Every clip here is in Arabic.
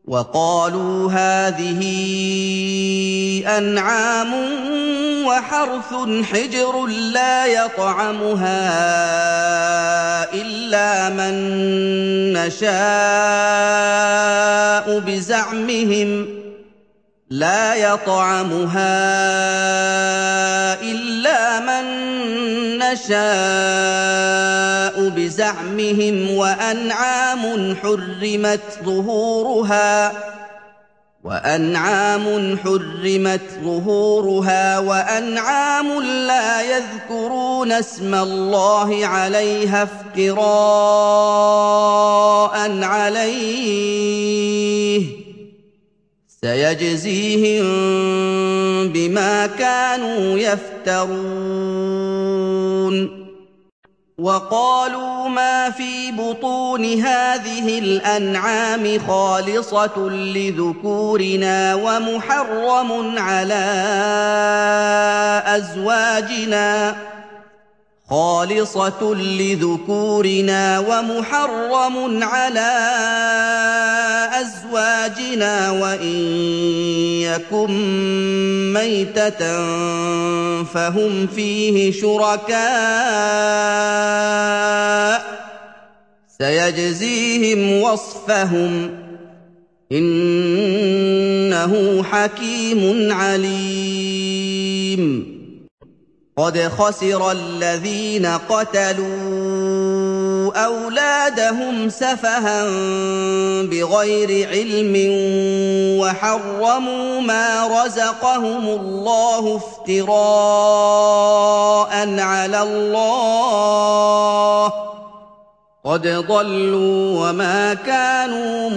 وَقَالُوا هَٰذِهِ أَنْعَامٌ وَحَرْثٌ حِجْرٌ لَّا يَطْعَمُهَا إِلَّا مَن نَّشَاءُ بِزَعْمِهِمْ وَأَنْعَامٌ حُرِّمَتْ ظُهُورُهَا وَأَنْعَامٌ لَّا يَذْكُرُونَ اسْمَ اللَّهِ عَلَيْهَا افْتِرَاءً عَلَيْهِ ۚ سَيَجْزِيهِم بِمَا كَانُوا يَفْتَرُونَ وَقَالُوا مَا فِي بُطُونِ هَٰذِهِ الْأَنْعَامِ خَالِصَةٌ لِّذُكُورِنَا وَمُحَرَّمٌ عَلَىٰ أَزْوَاجِنَا وَإِن يَكُن مَّيْتَةً فَهُمْ فِيهِ شُرَكَاءُ ۚ سَيَجْزِيهِمْ وَصْفَهُمْ ۚ إِنَّهُ حَكِيمٌ عَلِيمٌ قَدْ خَسِرَ الَّذِينَ قَتَلُوا أَوْلَادَهُمْ سَفَهًا بِغَيْرِ عِلْمٍ وَحَرَّمُوا مَا رَزَقَهُمُ اللَّهُ افْتِرَاءً عَلَى اللَّهِ ۚ قَدْ ضَلُّوا وَمَا كَانُوا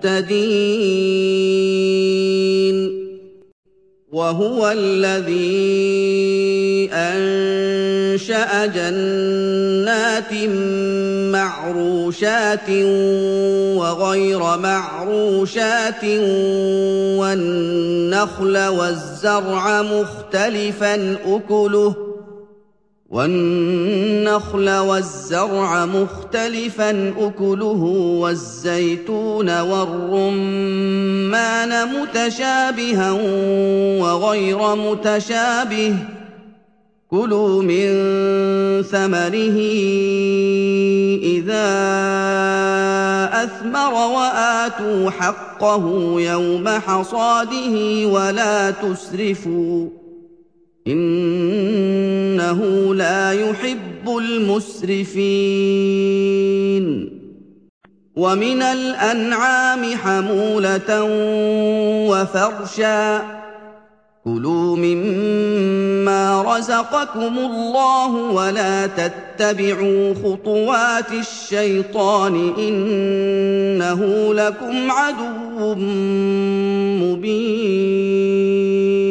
مُهْتَدِينَ وَهُوَ الَّذِي أَنشَأَ جَنَّاتٍ مَّعْرُوشَاتٍ وَغَيْرَ مَعْرُوشَاتٍ وَالنَّخْلَ وَالزَّرْعَ مُخْتَلِفًا أُكُلُهُ وَالزَّيْتُونَ وَالرُّمَّانَ مُتَشَابِهًا وَغَيْرَ مُتَشَابِهٍ ۚ كُلُوا مِن ثَمَرِهِ إِذَا أَثْمَرَ وَآتُوا حَقَّهُ يَوْمَ حَصَادِهِ وَلَا تُسْرِفُوا ۚ إِنَّهُ لَا يُحِبُّ الْمُسْرِفِينَ وَمِنَ الْأَنْعَامِ حَمُولَةً وَفَرْشًا ۚ كُلُوا مِمَّا رَزَقَكُمُ اللَّهُ وَلَا تَتَّبِعُوا خُطُوَاتِ الشَّيْطَانِ ۚ إِنَّهُ لَكُمْ عَدُوٌّ مُّبِينٌ